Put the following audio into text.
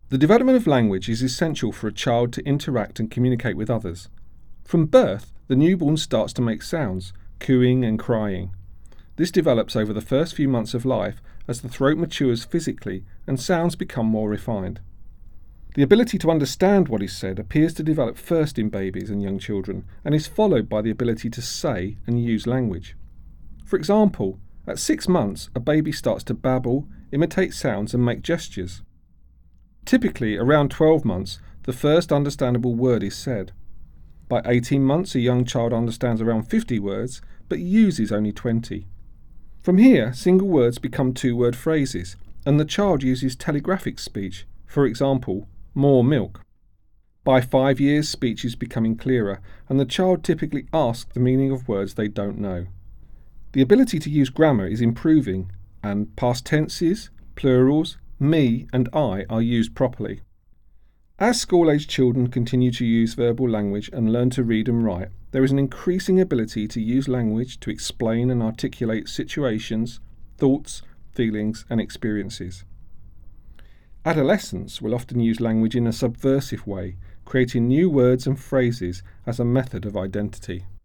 The development of language is essential for a child to interact and communicate with others. From birth, the newborn starts to make sounds, cooing and crying. This develops over the first few months of life as the throat matures physically and sounds become more refined. The ability to understand what is said appears to develop first in babies and young children and is followed by the ability to say and use language. For example, at 6 months, a baby starts to babble, imitate sounds and make gestures. Typically, around 12 months, the first understandable word is said. By 18 months, a young child understands around 50 words, but uses only 20. From here, single words become two-word phrases, and the child uses telegraphic speech, for example, more milk. By 5 years, speech is becoming clearer, and the child typically asks the meaning of words they don't know. The ability to use grammar is improving, and past tenses, plurals, me and I are used properly. As school-aged children continue to use verbal language and learn to read and write, there is an increasing ability to use language to explain and articulate situations, thoughts, feelings and experiences. Adolescents will often use language in a subversive way, creating new words and phrases as a method of identity.